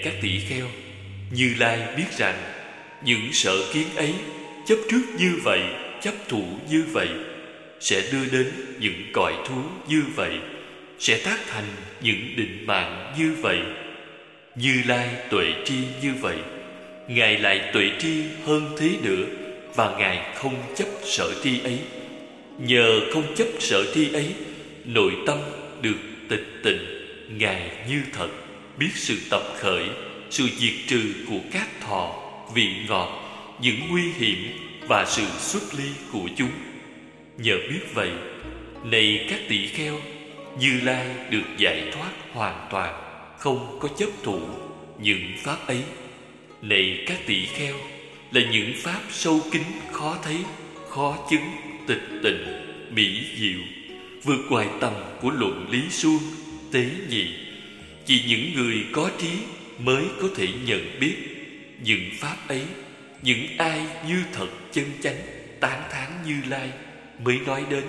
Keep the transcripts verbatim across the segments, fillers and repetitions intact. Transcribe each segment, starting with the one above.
các tỷ kheo, Như Lai biết rằng những sở kiến ấy chấp trước như vậy, chấp thủ như vậy, sẽ đưa đến những cõi thú như vậy, sẽ tác thành những định mạng như vậy. Như Lai tuệ tri như vậy, Ngài lại tuệ tri hơn thế nữa, và Ngài không chấp sở tri ấy. Nhờ không chấp sở tri ấy, nội tâm được tịch tịnh. Ngài như thật biết sự tập khởi, sự diệt trừ của các thọ, vị ngọt, những nguy hiểm và sự xuất ly của chúng. Nhờ biết vậy, này các tỷ kheo, Như Lai được giải thoát hoàn toàn, không có chấp thụ những pháp ấy. Này các tỷ kheo, là những pháp sâu kín, khó thấy, khó chứng, tịch tịnh, mỹ diệu, vượt ngoài tầm của luận lý suông, tế nhị. Chỉ những người có trí mới có thể nhận biết những pháp ấy. Những ai như thật chân chánh tán thán Như Lai mới nói đến.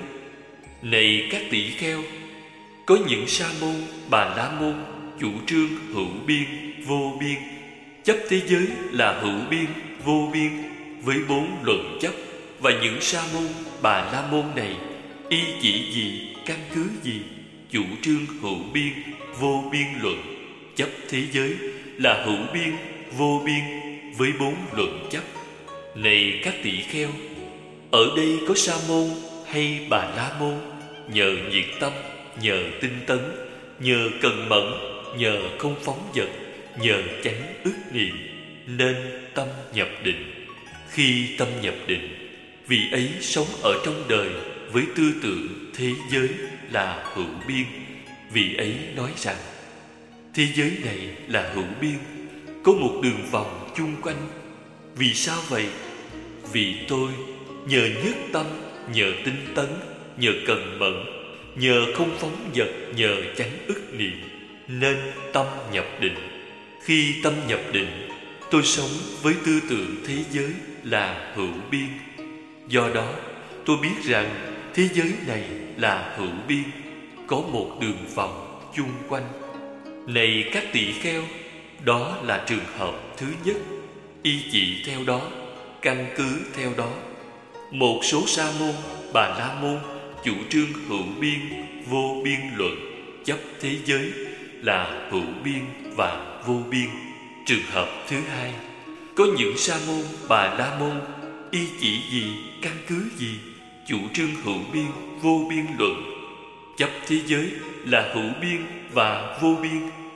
Này các tỷ kheo, có những sa môn, bà la môn chủ trương hữu biên, vô biên, chấp thế giới là hữu biên, vô biên với bốn luận chấp. Và những sa môn, bà la môn này y chỉ gì, căn cứ gì chủ trương hữu biên, vô biên luận, chấp thế giới là hữu biên, vô biên với bốn luận chấp. Này các tỷ kheo, ở đây có sa môn hay bà la môn nhờ nhiệt tâm, nhờ tinh tấn, nhờ cần mẫn, nhờ không phóng dật, nhờ chánh ức niệm, nên tâm nhập định. Khi tâm nhập định, vị ấy sống ở trong đời với tư tưởng thế giới là hữu biên. Vị ấy nói rằng thế giới này là hữu biên, có một đường vòng chung quanh. Vì sao vậy? Vì tôi nhờ nhất tâm, nhờ tinh tấn, nhờ cần mẫn, nhờ không phóng dật, nhờ chánh ức niệm, nên tâm nhập định. Khi tâm nhập định, tôi sống với tư tưởng thế giới là hữu biên. Do đó, tôi biết rằng thế giới này là hữu biên, có một đường vòng chung quanh. Này các tỷ kheo, đó là trường hợp thứ nhất. Y chỉ theo đó, căn cứ theo đó. Một số sa môn, bà la môn chủ trương hữu biên, vô biên luận, chấp thế giới là hữu biên và vô biên. Trường hợp thứ hai, có những sa môn, bà la môn y chỉ gì, căn cứ gì chủ trương hữu biên, vô biên luận, chấp thế giới là hữu biên và vô biên.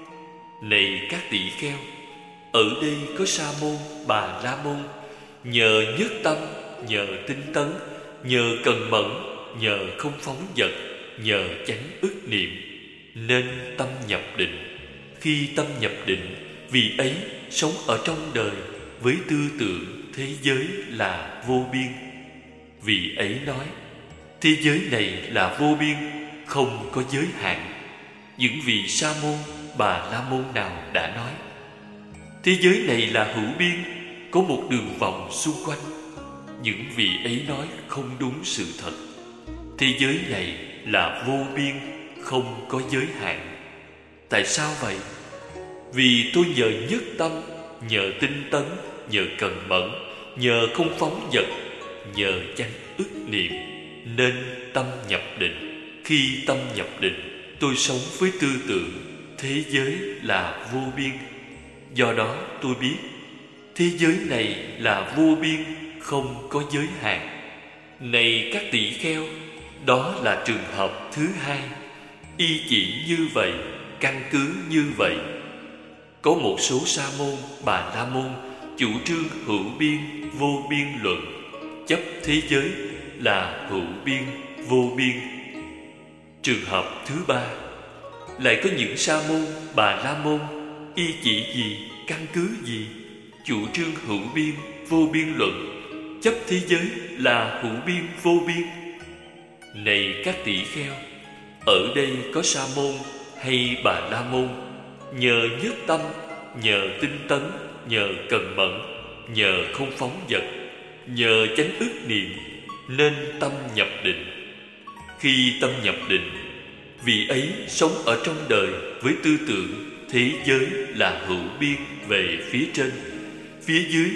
Này các tỷ kheo, ở đây có sa môn, bà la môn nhờ nhất tâm, nhờ tinh tấn, nhờ cần mẫn, nhờ không phóng dật, nhờ chánh ức niệm, nên tâm nhập định. Khi tâm nhập định, vị ấy sống ở trong đời với tư tưởng thế giới là vô biên. Vị ấy nói thế giới này là vô biên, không có giới hạn. Những vị sa môn, bà la môn nào đã nói thế giới này là hữu biên, có một đường vòng xung quanh. Những vị ấy nói không đúng sự thật. Thế giới này là vô biên, không có giới hạn. Tại sao vậy? Vì tôi nhờ nhất tâm, nhờ tinh tấn, nhờ cần mẫn, nhờ không phóng dật, nhờ chánh ức niệm, nên tâm nhập định. Khi tâm nhập định, tôi sống với tư tưởng thế giới là vô biên. Do đó tôi biết thế giới này là vô biên, không có giới hạn. Này các tỷ kheo, đó là trường hợp thứ hai. Y chỉ như vậy, căn cứ như vậy. Có một số sa môn, bà la môn chủ trương hữu biên, vô biên luận, chấp thế giới là hữu biên, vô biên. Trường hợp thứ ba, lại có những sa môn, bà la môn y chỉ gì, căn cứ gì chủ trương hữu biên, vô biên luận, chấp thế giới là hữu biên, vô biên. Này các tỷ kheo, ở đây có sa môn hay bà la môn nhờ nhất tâm, nhờ tinh tấn, nhờ cần mẫn, nhờ không phóng dật, nhờ chánh ức niệm, nên tâm nhập định. Khi tâm nhập định, vị ấy sống ở trong đời với tư tưởng thế giới là hữu biên về phía trên, phía dưới,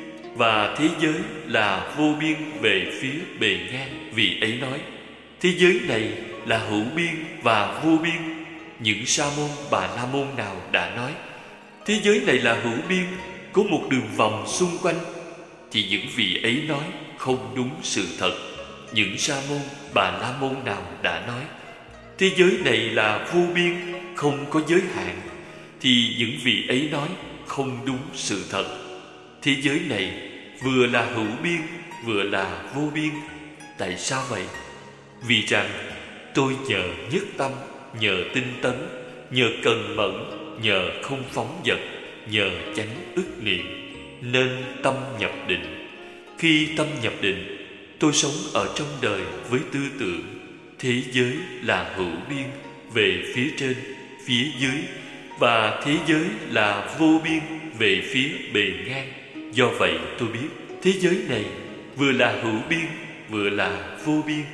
và thế giới là vô biên về phía bề ngang. Vị ấy nói: thế giới này là hữu biên và vô biên. Những sa môn Bà La Môn nào đã nói thế giới này là hữu biên, có một đường vòng xung quanh, thì những vị ấy nói không đúng sự thật. Những sa môn Bà La Môn nào đã nói thế giới này là vô biên, không có giới hạn, thì những vị ấy nói không đúng sự thật. Thế giới này vừa là hữu biên, vừa là vô biên. Tại sao vậy? Vì rằng tôi nhờ nhất tâm, nhờ tinh tấn, nhờ cần mẫn, nhờ không phóng dật, nhờ chánh ức niệm, nên tâm nhập định. Khi tâm nhập định, tôi sống ở trong đời với tư tưởng thế giới là hữu biên về phía trên, phía dưới, và thế giới là vô biên về phía bề ngang. Do vậy tôi biết thế giới này vừa là hữu biên, vừa là vô biên.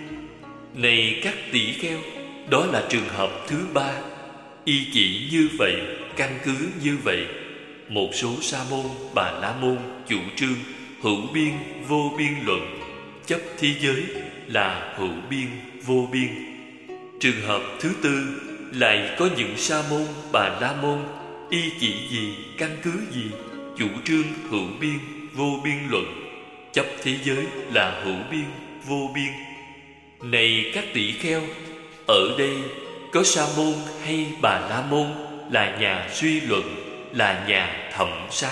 Này các tỷ kheo, đó là trường hợp thứ ba. Y chỉ như vậy, căn cứ như vậy, một số sa môn Bà La Môn chủ trương hữu biên vô biên luận, chấp thế giới là hữu biên vô biên. Trường hợp thứ tư, lại có những sa môn Bà La Môn y chỉ gì, căn cứ gì, chủ trương hữu biên vô biên luận, chấp thế giới là hữu biên vô biên. Này các tỷ kheo, ở đây có sa môn hay Bà La Môn là nhà suy luận, là nhà thẩm sát.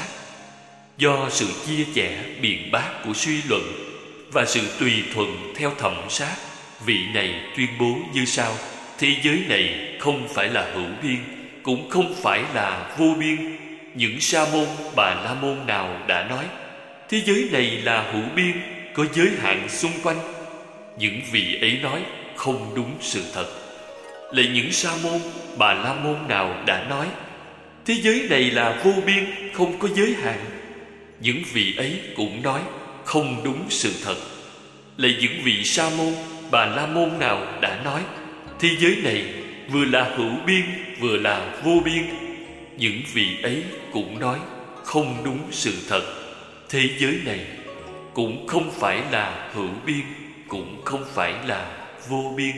Do sự chia sẻ biện bác của suy luận và sự tùy thuận theo thẩm sát, vị này tuyên bố như sau: thế giới này không phải là hữu biên, cũng không phải là vô biên. Những sa môn Bà La Môn nào đã nói thế giới này là hữu biên, có giới hạn xung quanh, những vị ấy nói không đúng sự thật. Lại những sa môn Bà La Môn nào đã nói thế giới này là vô biên, không có giới hạn, những vị ấy cũng nói không đúng sự thật. Lại những vị sa môn Bà La Môn nào đã nói thế giới này vừa là hữu biên, vừa là vô biên, những vị ấy cũng nói không đúng sự thật. Thế giới này cũng không phải là hữu biên, cũng không phải là vô biên.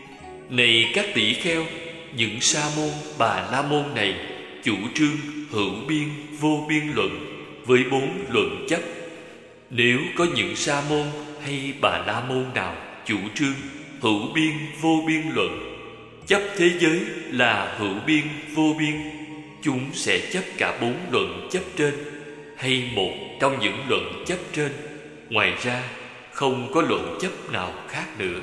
Này các tỷ kheo, những sa môn Bà La Môn này chủ trương hữu biên vô biên luận với bốn luận chấp. Nếu có những sa môn hay Bà La Môn nào chủ trương hữu biên vô biên luận, chấp thế giới là hữu biên vô biên, chúng sẽ chấp cả bốn luận chấp trên, hay một trong những luận chấp trên. Ngoài ra không có luận chấp nào khác nữa.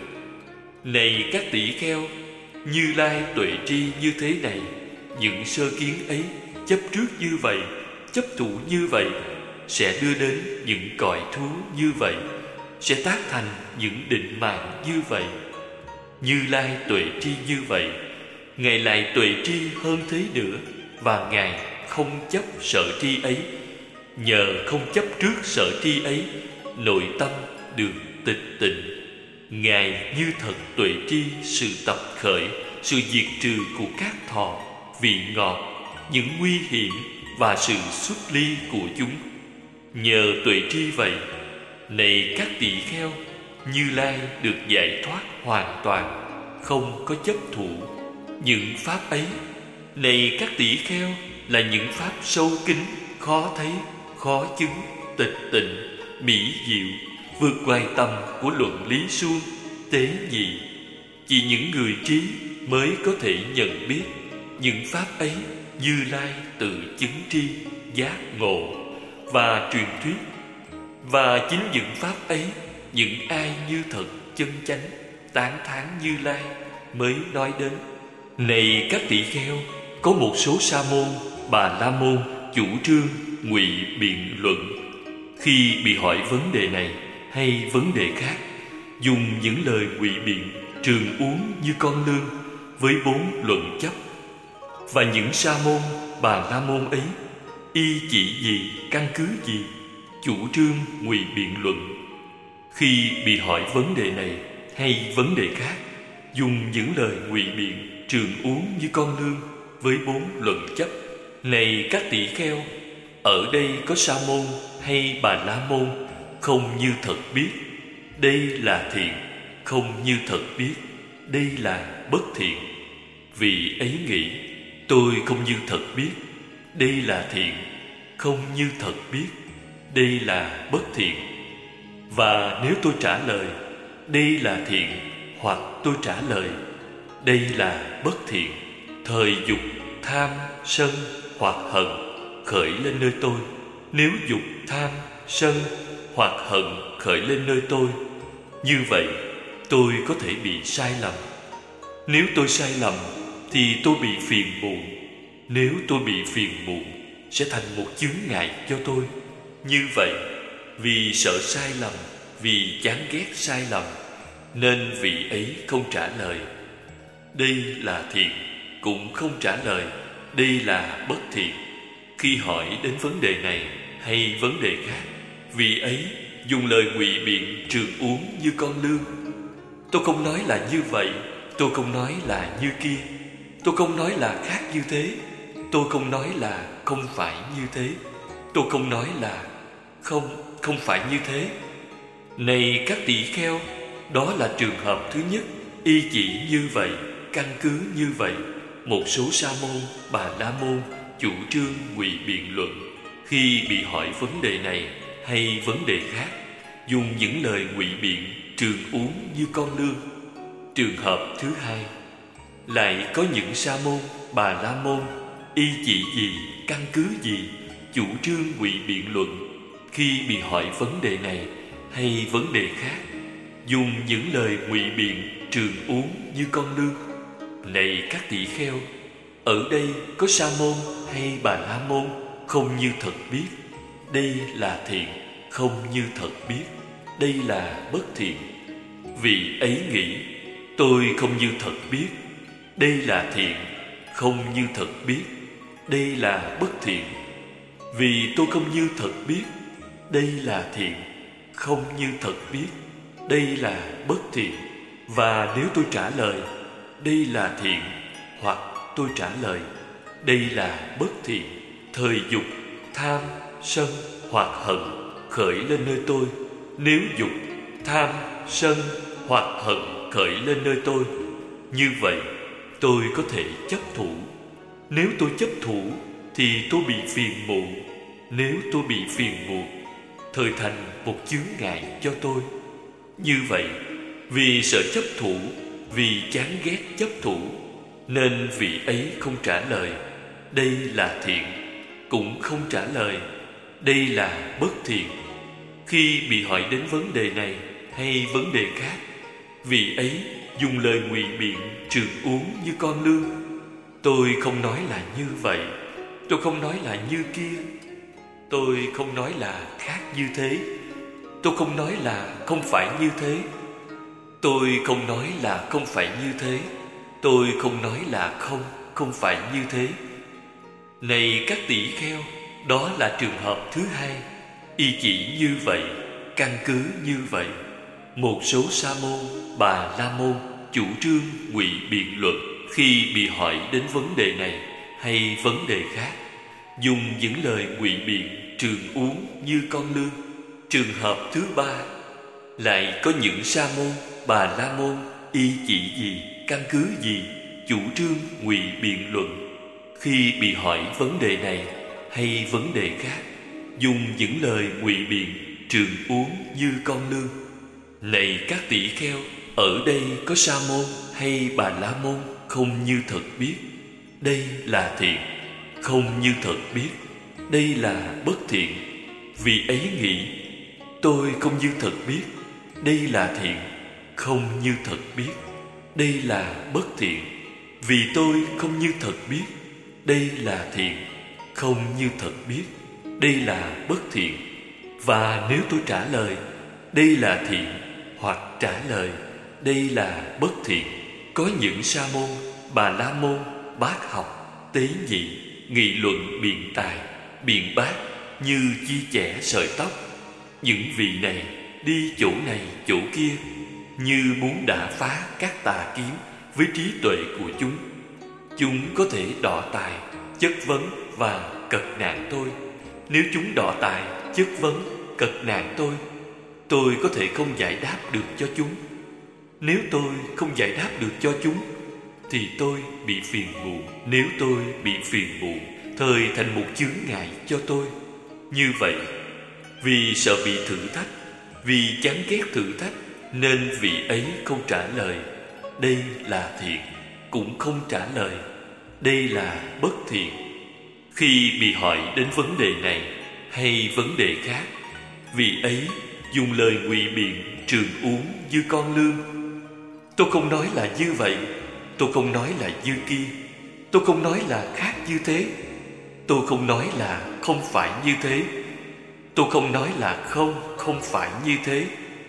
Này các tỷ kheo, Như Lai tuệ tri như thế này, những sơ kiến ấy chấp trước như vậy, chấp thủ như vậy, sẽ đưa đến những cõi thú như vậy, sẽ tác thành những định mạng như vậy. Như Lai tuệ tri như vậy, Ngài lại tuệ tri hơn thế nữa, và Ngài không chấp sợ tri ấy. Nhờ không chấp trước sợ tri ấy, nội tâm được tịch tịnh. Ngài như thật tuệ tri sự tập khởi, sự diệt trừ của các thọ, vị ngọt, những nguy hiểm và sự xuất ly của chúng. Nhờ tuệ tri vậy, này các tỳ kheo, Như Lai được giải thoát hoàn toàn, không có chấp thủ. Những pháp ấy, này các tỷ kheo, là những pháp sâu kín, khó thấy, khó chứng, tịch tịnh, mỹ diệu, vượt ngoài tầm của luận lý suông, tế nhị. Chỉ những người trí mới có thể nhận biết những pháp ấy. Như Lai tự chứng tri, giác ngộ và truyền thuyết. Và chính những pháp ấy, những ai như thật chân chánh tán thán Như Lai mới nói đến. Này các tỷ kheo, có một số sa môn Bà La Môn chủ trương ngụy biện luận. Khi bị hỏi vấn đề này hay vấn đề khác, dùng những lời ngụy biện trường uống như con lương với bốn luận chấp. Và những sa môn Bà La Môn ấy y chỉ gì, căn cứ gì, chủ trương ngụy biện luận. Khi bị hỏi vấn đề này hay vấn đề khác, dùng những lời ngụy biện trường uống như con lương với bốn luận chấp. Này các tỷ kheo, ở đây có Sa môn hay Bà La môn không như thật biết, đây là thiện. Không như thật biết, đây là bất thiện. Vị ấy nghĩ, tôi không như thật biết, đây là thiện. Không như thật biết, đây là bất thiện. Và nếu tôi trả lời, đây là thiện, hoặc tôi trả lời, đây là bất thiện, thời dục, tham, sân hoặc hận khởi lên nơi tôi. Nếu dục, tham, sân hoặc hận khởi lên nơi tôi, như vậy tôi có thể bị sai lầm. Nếu tôi sai lầm thì tôi bị phiền muộn. Nếu tôi bị phiền muộn sẽ thành một chướng ngại cho tôi. Như vậy, vì sợ sai lầm, vì chán ghét sai lầm, nên vị ấy không trả lời đây là thiện, cũng không trả lời đây là bất thiện. Khi hỏi đến vấn đề này hay vấn đề khác, vị ấy dùng lời ngụy biện trường uống như con lươn. Tôi không nói là như vậy, tôi không nói là như kia, tôi không nói là khác như thế, tôi không nói là không phải như thế, tôi không nói là không, không phải như thế. Này các tỳ kheo, đó là trường hợp thứ nhất. Y chỉ như vậy, căn cứ như vậy, một số Sa môn, Bà La môn chủ trương ngụy biện luận. Khi bị hỏi vấn đề này hay vấn đề khác, dùng những lời ngụy biện trường uống như con lươn. Trường hợp thứ hai, lại có những Sa môn, Bà La môn y chỉ gì, căn cứ gì chủ trương ngụy biện luận. Khi bị hỏi vấn đề này hay vấn đề khác, dùng những lời ngụy biện trường uống như con lươn. Này các tỳ kheo, ở đây có Sa môn hay Bà La môn không như thật biết, đây là thiện. Không như thật biết, đây là bất thiện. Vị ấy nghĩ, tôi không như thật biết, đây là thiện. Không như thật biết, đây là bất thiện. Vì tôi không như thật biết, đây là thiện. Không như thật biết, đây là bất thiện. Và nếu tôi trả lời, đây là thiện, hoặc tôi trả lời, đây là bất thiện, thời dục, tham, sân hoặc hận khởi lên nơi tôi. Nếu dục, tham, sân hoặc hận khởi lên nơi tôi, như vậy tôi có thể chấp thủ. Nếu tôi chấp thủ thì tôi bị phiền muộn. Nếu tôi bị phiền muộn, thời thành một chướng ngại cho tôi. Như vậy, vì sợ chấp thủ, vì chán ghét chấp thủ, nên vị ấy không trả lời đây là thiện, cũng không trả lời đây là bất thiện. Khi bị hỏi đến vấn đề này hay vấn đề khác, vị ấy dùng lời ngụy biện trường uống như con lươn. Tôi không nói là như vậy, tôi không nói là như kia, tôi không nói là khác như thế, tôi không nói là không phải như thế, tôi không nói là không phải như thế, tôi không nói là không, không phải như thế. Này các tỷ kheo, đó là trường hợp thứ hai. Y chỉ như vậy, căn cứ như vậy, một số Sa môn, Bà La môn chủ trương ngụy biện luận. Khi bị hỏi đến vấn đề này hay vấn đề khác, dùng những lời ngụy biện trường uống như con lươn. Trường hợp thứ ba, lại có những Sa môn, Bà La môn y chỉ gì, căn cứ gì chủ trương ngụy biện luận. Khi bị hỏi vấn đề này hay vấn đề khác, dùng những lời ngụy biện trường uống như con lươn. Này các tỷ kheo, ở đây có Sa môn hay Bà La môn không như thật biết, đây là thiện. Không như thật biết, đây là bất thiện. Vì ấy nghĩ, tôi không như thật biết, đây là thiện. Không như thật biết, đây là bất thiện. Vì tôi không như thật biết, đây là thiện. Không như thật biết, đây là bất thiện. Và nếu tôi trả lời, đây là thiện, hoặc trả lời, đây là bất thiện, có những Sa môn, Bà La môn bác học, tế nhị, nghị luận biện tài, biện bác như chia chẻ sợi tóc. Những vị này đi chỗ này chỗ kia, như muốn đả phá các tà kiếm với trí tuệ của chúng. Chúng có thể đọ tài, chất vấn và cật nạn tôi. Nếu chúng đọ tài, chất vấn, cật nạn tôi, tôi có thể không giải đáp được cho chúng. Nếu tôi không giải đáp được cho chúng, thì tôi bị phiền muộn. Nếu tôi bị phiền muộn, thời thành một chướng ngại cho tôi. Như vậy, vì sợ bị thử thách, vì chán ghét thử thách, nên vị ấy không trả lời đây là thiện, cũng không trả lời đây là bất thiện. Khi bị hỏi đến vấn đề này hay vấn đề khác, vị ấy dùng lời ngụy biện trường uống như con lươn. Tôi không nói là như vậy, tôi không nói là như kia, tôi không nói là khác như thế, tôi không nói là không phải như thế, tôi không nói là không, không phải như thế.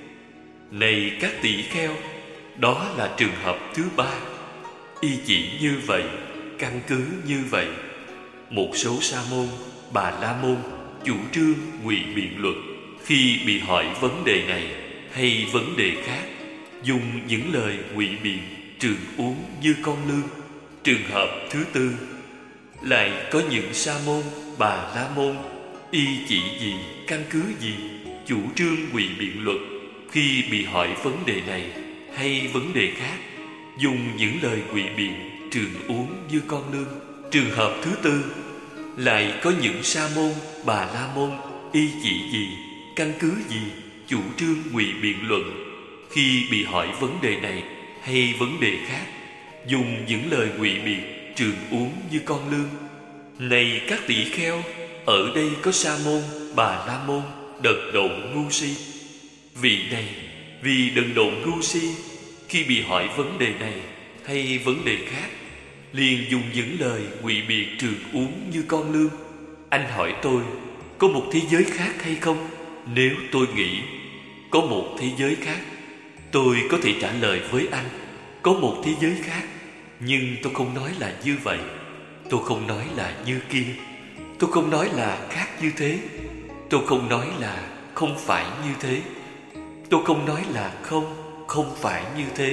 Này các tỷ kheo, đó là trường hợp thứ ba. Y chỉ như vậy, căn cứ như vậy, một số sa môn, bà la môn chủ trương ngụy biện luận. Khi bị hỏi vấn đề này hay vấn đề khác, dùng những lời ngụy biện trường uống như con lươn. Trường hợp thứ tư, lại có những sa môn, bà la môn y chỉ gì, căn cứ gì chủ trương ngụy biện luận. Khi bị hỏi vấn đề này hay vấn đề khác, dùng những lời ngụy biện trường uống như con lươn. Trường hợp thứ tư, lại có những sa môn, bà la môn y chỉ gì, căn cứ gì chủ trương ngụy biện luận. Khi bị hỏi vấn đề này hay vấn đề khác, dùng những lời ngụy biện trường uống như con lươn. Này các tỷ kheo, ở đây có sa môn, bà la môn đần độn ngu si. Vị này vì đần độn ngu si, khi bị hỏi vấn đề này hay vấn đề khác, liền dùng những lời ngụy biện trường uống như con lươn. Anh hỏi tôi có một thế giới khác hay không? Nếu tôi nghĩ có một thế giới khác, tôi có thể trả lời với anh có một thế giới khác. Nhưng tôi không nói là như vậy, tôi không nói là như kia, tôi không nói là khác như thế, tôi không nói là không phải như thế, tôi không nói là không, không phải như thế.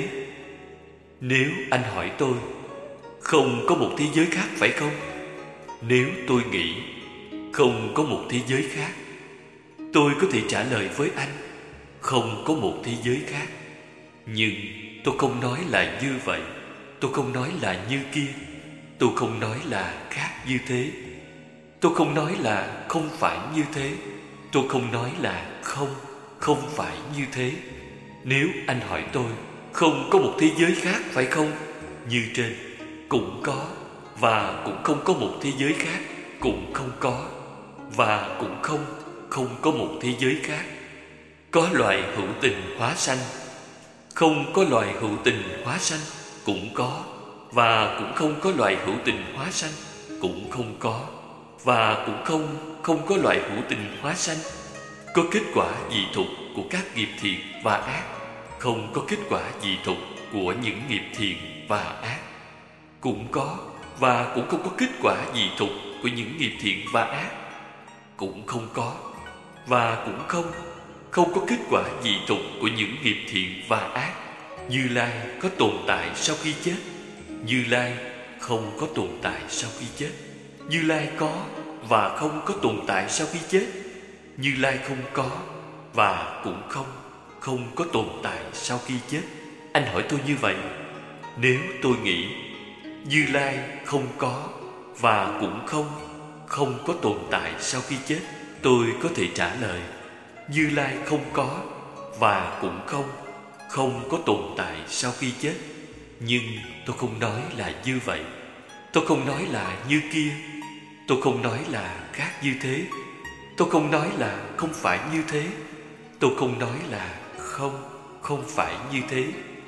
Nếu anh hỏi tôi không có một thế giới khác phải không? Nếu tôi nghĩ không có một thế giới khác, tôi có thể trả lời với anh không có một thế giới khác. Nhưng tôi không nói là như vậy, tôi không nói là như kia, tôi không nói là khác như thế, tôi không nói là không phải như thế, tôi không nói là không, không phải như thế. Nếu anh hỏi tôi không có một thế giới khác phải không? Như trên, cũng có, và cũng không có một thế giới khác, cũng không có, và cũng không, không có một thế giới khác. Có loài hữu tình hóa sanh, không có loài hữu tình hóa sanh, cũng có, và cũng không có loài hữu tình hóa sanh, cũng không có, và cũng không, không có loài hữu tình hóa sanh. Có kết quả dị thục của các nghiệp thiện và ác, không có kết quả dị thục của những nghiệp thiện và ác. Cũng có, và cũng không có kết quả dị thục của những nghiệp thiện và ác. Cũng không có, và cũng không, không có kết quả dị thục của những nghiệp thiện và ác. Như Lai có tồn tại sau khi chết, Như Lai không có tồn tại sau khi chết. Như Lai có và không có tồn tại sau khi chết. Như Lai không có và cũng không, không có tồn tại sau khi chết. Anh hỏi tôi như vậy, nếu tôi nghĩ Như Lai không có và cũng không, không có tồn tại sau khi chết, tôi có thể trả lời Như Lai không có và cũng không, không có tồn tại sau khi chết. Nhưng tôi không nói là như vậy, tôi không nói là như kia, tôi không nói là khác như thế, tôi không nói là không phải như thế, tôi không nói là không, không phải như thế.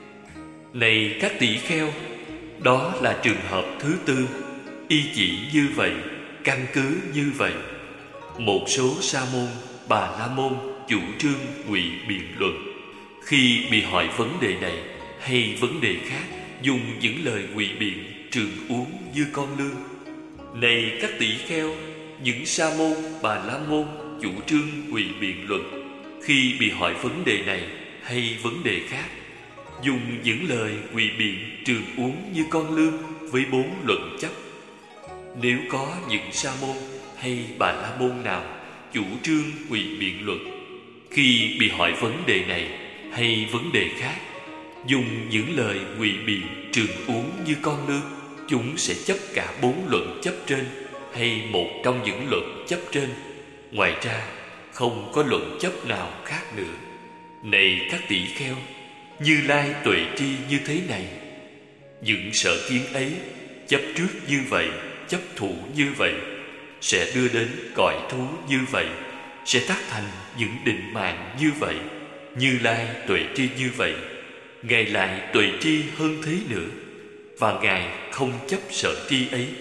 Này các tỷ kheo, đó là trường hợp thứ tư. Y chỉ như vậy, căn cứ như vậy. Một số sa môn, bà la môn chủ trương ngụy biện luận. Khi bị hỏi vấn đề này hay vấn đề khác, dùng những lời ngụy biện trường uống như con lươn. Này các tỷ kheo, những sa môn, bà la môn chủ trương ngụy biện luận. Khi bị hỏi vấn đề này hay vấn đề khác, dùng những lời ngụy biện trường uống như con lươn. với bốn luận chấp. Nếu có những sa môn hay bà la môn nào chủ trương ngụy biện luận, khi bị hỏi vấn đề này hay vấn đề khác, dùng những lời ngụy biện trường uống như con lươn, chúng sẽ chấp cả bốn luận chấp trên hay một trong những luận chấp trên. Ngoài ra không có luận chấp nào khác nữa. Này các tỷ kheo, Như Lai tuệ tri như thế này. Những sở kiến ấy chấp trước như vậy, chấp thủ như vậy, sẽ đưa đến cõi thú như vậy, sẽ tác thành những định mạng như vậy. Như Lai tuệ tri như vậy, Ngài lại tuệ tri hơn thế nữa, và Ngài không chấp sở tri ấy.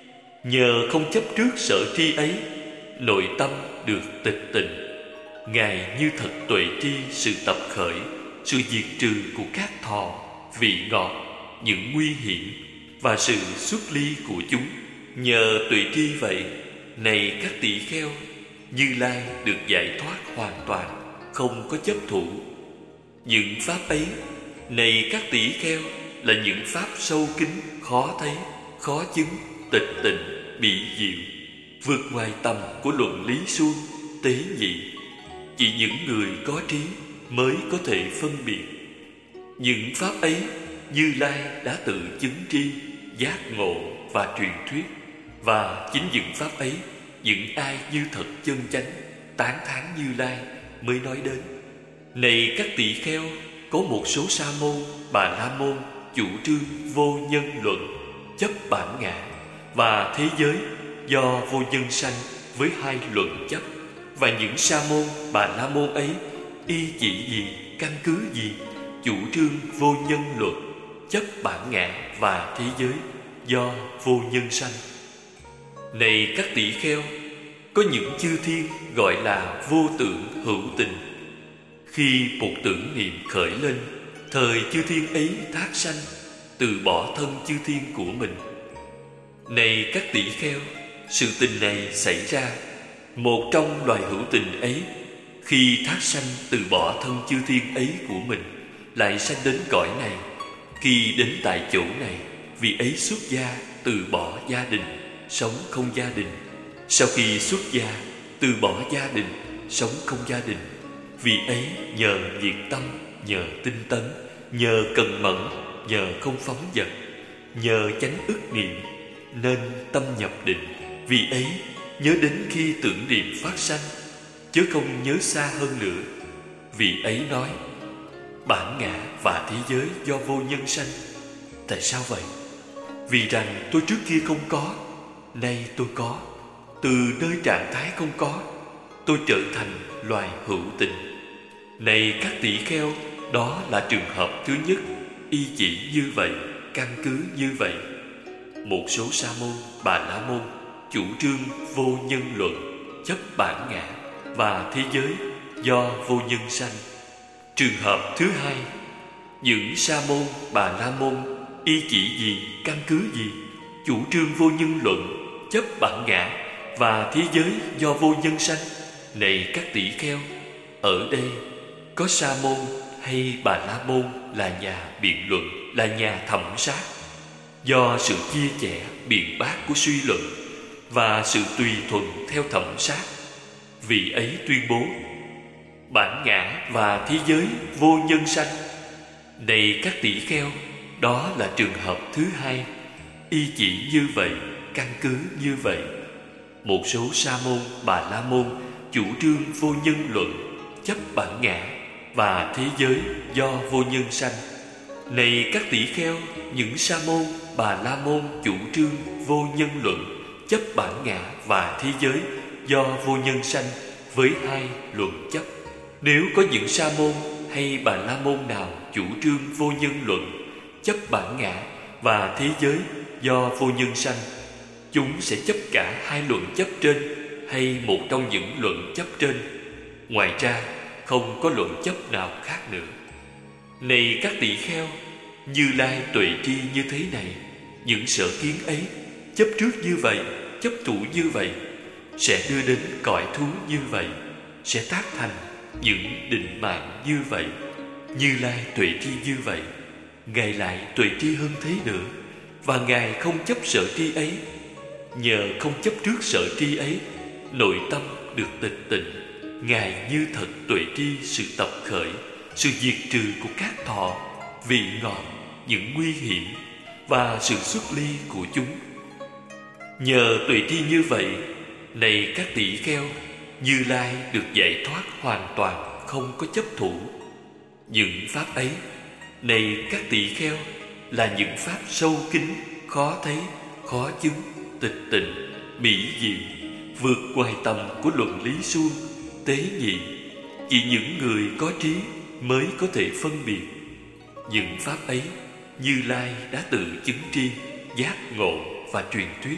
Nhờ không chấp trước sở tri ấy, nội tâm được tịch tịnh. Ngài như thật tuệ tri sự tập khởi, sự diệt trừ của các thọ, vị ngọt, những nguy hiểm và sự xuất ly của chúng. Nhờ tuệ tri vậy, này các tỷ kheo, Như Lai được giải thoát hoàn toàn, không có chấp thủ. Những pháp ấy, này các tỷ kheo, là những pháp sâu kín, khó thấy, khó chứng, tịch tịnh, bị diệu, vượt ngoài tầm của luận lý suông, tế nhị. Chỉ những người có trí mới có thể phân biệt. Những pháp ấy, Như Lai đã tự chứng tri, giác ngộ và truyền thuyết. Và chính những pháp ấy, những ai như thật chân chánh, tán thán Như Lai mới nói đến. Này các tỷ kheo, có một số sa môn, bà la môn chủ trương vô nhân luận, chấp bản ngã và thế giới do vô nhân sanh với hai luận chấp. Và những sa môn, bà la môn ấy y chỉ gì, căn cứ gì chủ trương vô nhân luận, chấp bản ngã và thế giới do vô nhân sanh. Này các tỷ kheo, có những chư thiên gọi là vô tưởng hữu tình. Khi một tưởng niệm khởi lên, thời chư thiên ấy thác sanh, từ bỏ thân chư thiên của mình. Này các tỷ kheo, sự tình này xảy ra. Một trong loài hữu tình ấy, khi thác sanh từ bỏ thân chư thiên ấy của mình, lại sanh đến cõi này. Khi đến tại chỗ này, vị ấy xuất gia, từ bỏ gia đình, sống không gia đình. Sau khi xuất gia, từ bỏ gia đình, sống không gia đình, vị ấy nhờ nhiệt tâm, nhờ tinh tấn, nhờ cần mẫn, nhờ không phóng dật, nhờ chánh ức niệm, nên tâm nhập định. Vì ấy nhớ đến khi tưởng niệm phát sanh, chứ không nhớ xa hơn nữa. Vị ấy nói: bản ngã và thế giới do vô nhân sanh. Tại sao vậy? Vì rằng tôi trước kia không có, nay tôi có. Từ nơi trạng thái không có, tôi trở thành loài hữu tình. Này các tỷ kheo, đó là trường hợp thứ nhất, y chỉ như vậy, căn cứ như vậy. Một số sa môn, bà la môn chủ trương vô nhân luận, chấp bản ngã và thế giới do vô nhân sanh. Trường hợp thứ hai, những sa môn, bà la môn y chỉ gì, căn cứ gì chủ trương vô nhân luận, chấp bản ngã và thế giới do vô nhân sanh. Này các tỷ kheo, ở đây có sa môn hay bà la môn là nhà biện luận, là nhà thẩm sát. Do sự chia sẻ biện bác của suy luận và sự tùy thuận theo thẩm sát, vị ấy tuyên bố: bản ngã và thế giới vô nhân sanh. Này các tỷ kheo, đó là trường hợp thứ hai, y chỉ như vậy, căn cứ như vậy. Một số sa môn, bà la môn chủ trương vô nhân luận, chấp bản ngã và thế giới do vô nhân sanh. Này các tỷ kheo, những sa môn, bà la môn chủ trương vô nhân luận, chấp bản ngã và thế giới do vô nhân sanh với hai luận chấp. Nếu có những sa môn hay bà la môn nào chủ trương vô nhân luận, chấp bản ngã và thế giới do vô nhân sanh, chúng sẽ chấp cả hai luận chấp trên hay một trong những luận chấp trên. Ngoài ra không có luận chấp nào khác nữa. Này các tỷ kheo, Như Lai tuệ tri như thế này. Những sở kiến ấy chấp trước như vậy, chấp thủ như vậy, sẽ đưa đến cõi thú như vậy, sẽ tác thành những định mạng như vậy. Như Lai tuệ tri như vậy, Ngài lại tuệ tri hơn thế nữa, và Ngài không chấp sở tri ấy. Nhờ không chấp trước sở tri ấy, nội tâm được tịch tịnh. Ngài như thật tuệ tri sự tập khởi, sự diệt trừ của các thọ, vị ngọt, những nguy hiểm và sự xuất ly của chúng. Nhờ tuệ tri như vậy, này các tỷ kheo, Như Lai được giải thoát hoàn toàn, không có chấp thủ. Những pháp ấy, này các tỷ kheo, là những pháp sâu kín, khó thấy, khó chứng, tịch tịnh, mỹ diệu, vượt ngoài tầm của luận lý suông, tế nhị. Chỉ những người có trí mới có thể phân biệt. Những pháp ấy, Như Lai đã tự chứng tri, giác ngộ và truyền thuyết.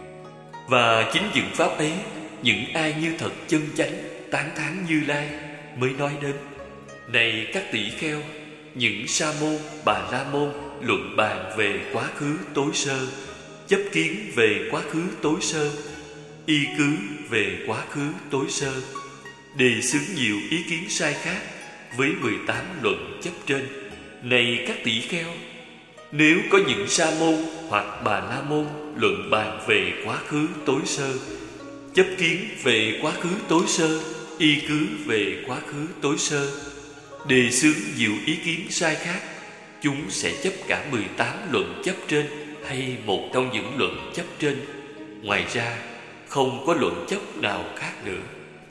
Và chính những pháp ấy, những ai như thật chân chánh tán thán Như Lai mới nói đến. Này các tỷ kheo, những sa môn, bà la môn luận bàn về quá khứ tối sơ, chấp kiến về quá khứ tối sơ, y cứ về quá khứ tối sơ, đề xướng nhiều ý kiến sai khác với mười tám luận chấp trên. Này các tỷ kheo, nếu có những sa môn hoặc bà la môn luận bàn về quá khứ tối sơ, chấp kiến về quá khứ tối sơ, y cứ về quá khứ tối sơ, đề xướng nhiều ý kiến sai khác, chúng sẽ chấp cả mười tám luận chấp trên hay một trong những luận chấp trên. Ngoài ra, không có luận chấp nào khác nữa.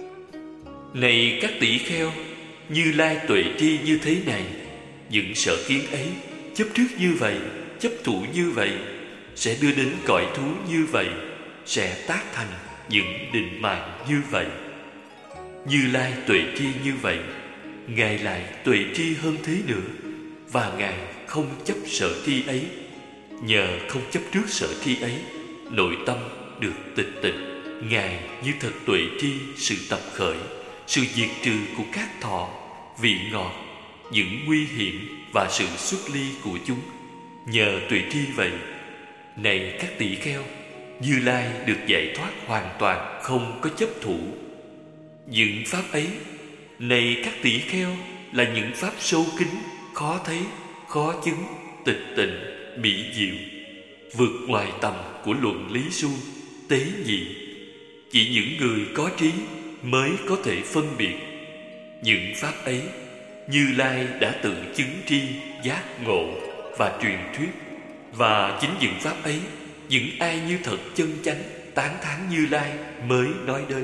Này các tỷ kheo, Như Lai tuệ tri như thế này, những sở kiến ấy chấp trước như vậy, chấp thủ như vậy, sẽ đưa đến cõi thú như vậy, sẽ tác thành những định mạng như vậy. Như Lai tuệ tri như vậy, Ngài lại tuệ tri hơn thế nữa, và Ngài không chấp sở tri ấy. Nhờ không chấp trước sở tri ấy, nội tâm được tịch tịnh. Ngài như thật tuệ tri sự tập khởi, sự diệt trừ của các thọ, vị ngọt, những nguy hiểm và sự xuất ly của chúng. Nhờ tuệ tri vậy, này các tỷ kheo, Như Lai được giải thoát hoàn toàn, không có chấp thủ. Những pháp ấy, này các tỷ kheo, là những pháp sâu kín, khó thấy, khó chứng, tịch tịnh, mỹ diệu, vượt ngoài tầm của luận lý suông, tế nhị. Chỉ những người có trí mới có thể phân biệt. Những pháp ấy, Như Lai đã tự chứng tri, giác ngộ và truyền thuyết. Và chính những pháp ấy, những ai như thật chân chánh tán thán Như Lai mới nói đến.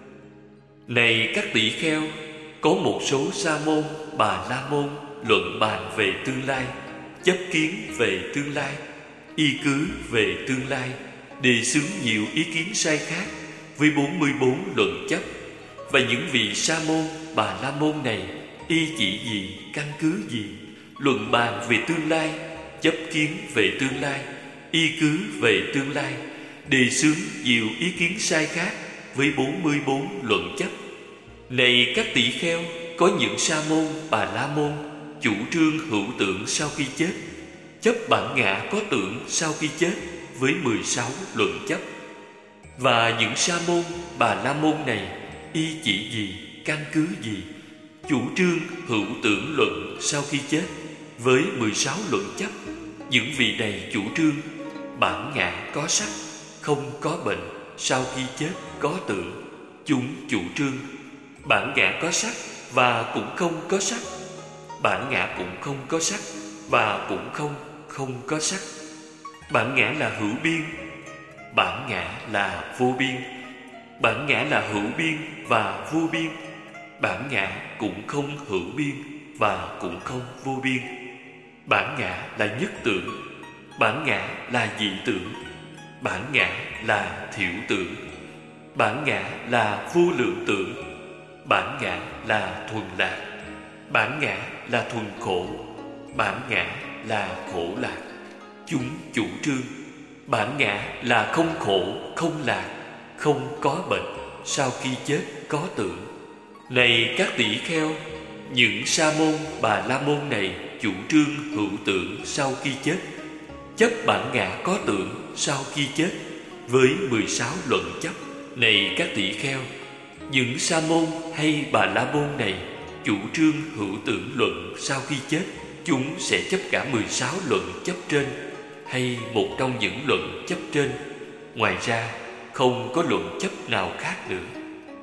Này các tỷ kheo, có một số sa môn, bà la môn luận bàn về tương lai, chấp kiến về tương lai, y cứ về tương lai, đề xướng nhiều ý kiến sai khác với bốn mươi bốn luận chấp. Và những vị sa môn, bà la môn này y chỉ gì, căn cứ gì, luận bàn về tương lai, chấp kiến về tương lai, y cứ về tương lai, đề xướng nhiều ý kiến sai khác với bốn mươi bốn luận chấp. Này các tỷ kheo, có những sa môn, bà la môn chủ trương hữu tưởng sau khi chết, chấp bản ngã có tưởng sau khi chết với mười sáu luận chấp. Và những sa môn, bà la môn này y chỉ gì, căn cứ gì, chủ trương hữu tưởng luận sau khi chết với mười sáu luận chấp. Những vị này chủ trương bản ngã có sắc, không có bệnh, sau khi chết có tưởng. Chúng chủ trương bản ngã có sắc và cũng không có sắc, bản ngã cũng không có sắc và cũng không không có sắc. Bản ngã là hữu biên, bản ngã là vô biên, bản ngã là hữu biên và vô biên, bản ngã cũng không hữu biên và cũng không vô biên. Bản ngã là nhất tưởng, bản ngã là dị tưởng, bản ngã là thiểu tưởng, bản ngã là vô lượng tưởng, bản ngã là thuần lạc, bản ngã là thuần khổ, bản ngã là khổ lạc. Chúng chủ trương bản ngã là không khổ, không lạc, không có bệnh, sau khi chết có tưởng. Này các tỷ kheo, những sa môn, bà la môn này chủ trương hữu tưởng sau khi chết, chấp bản ngã có tưởng sau khi chết với mười sáu luận chấp. Này các tỷ kheo, những sa môn hay bà la môn này chủ trương hữu tưởng luận sau khi chết, chúng sẽ chấp cả mười sáu luận chấp trên hay một trong những luận chấp trên, ngoài ra không có luận chấp nào khác nữa.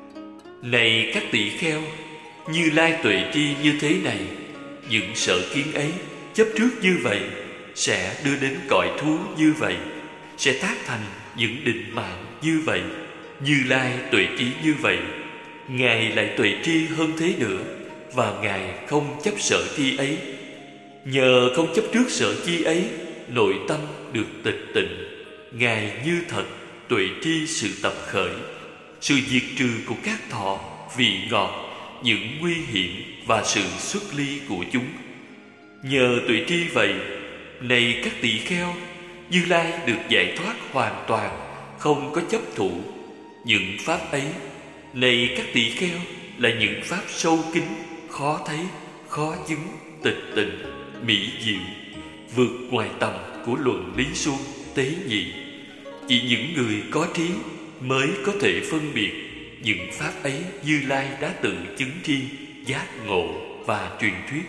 Này các tỳ kheo, Như Lai tuệ tri như thế này, những sở kiến ấy chấp trước như vậy sẽ đưa đến cõi thú như vậy, sẽ tác thành những định mạng như vậy. Như Lai tuệ trí như vậy, Ngài lại tuệ tri hơn thế nữa, và Ngài không chấp sở tri ấy. Nhờ không chấp trước sở chi ấy, nội tâm được tịch tịnh. Ngài như thật tuệ tri sự tập khởi, sự diệt trừ của các thọ, vị ngọt, những nguy hiểm và sự xuất ly của chúng. Nhờ tuệ tri vậy, này các tỳ kheo, Như Lai được giải thoát hoàn toàn, không có chấp thụ. Những pháp ấy, này các tỳ kheo, là những pháp sâu kín, khó thấy, khó chứng, tịch tịnh, mỹ diệu, vượt ngoài tầm của luận lý suông, tế nhị. Chỉ những người có trí mới có thể phân biệt những pháp ấy Như Lai đã tự chứng tri, giác ngộ và truyền thuyết.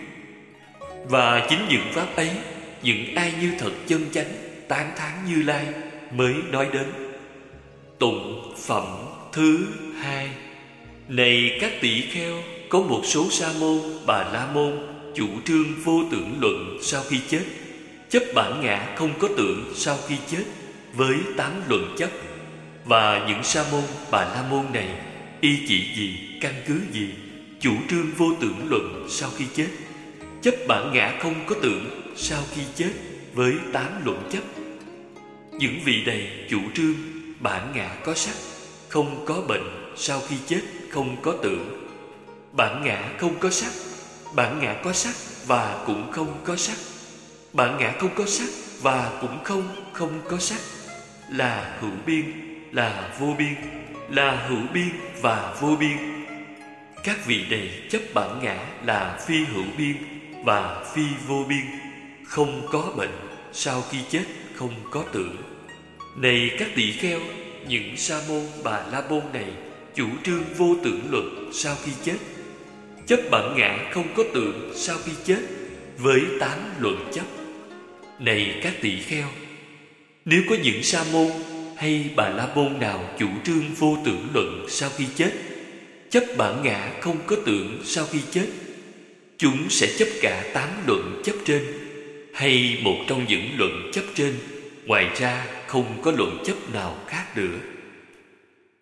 Và chính những pháp ấy, những ai như thật chân chánh tán thán Như Lai mới nói đến. Tụng phẩm thứ hai. Này các tỳ kheo, có một số sa môn, bà la môn chủ trương vô tưởng luận sau khi chết, chấp bản ngã không có tưởng sau khi chết với tám luận chấp. Và những sa môn, bà la môn này y chỉ gì, căn cứ gì chủ trương vô tưởng luận sau khi chết, chấp bản ngã không có tưởng sau khi chết với tám luận chấp? Những vị này chủ trương bản ngã có sắc, không có bệnh, sau khi chết không có tưởng. Bản ngã không có sắc, bản ngã có sắc và cũng không có sắc. Bản ngã không có sắc và cũng không không có sắc, là hữu biên, là vô biên, là hữu biên và vô biên. Các vị này chấp bản ngã là phi hữu biên và phi vô biên, không có bệnh, sau khi chết không có tưởng. Này các tỳ kheo, những sa môn, bà la môn này chủ trương vô tưởng luận sau khi chết, chấp bản ngã không có tưởng sau khi chết với tám luận chấp. Này các tỳ kheo, nếu có những sa môn hay bà la môn nào chủ trương vô tưởng luận sau khi chết, chấp bản ngã không có tưởng sau khi chết, chúng sẽ chấp cả tám luận chấp trên, hay một trong những luận chấp trên, ngoài ra không có luận chấp nào khác nữa.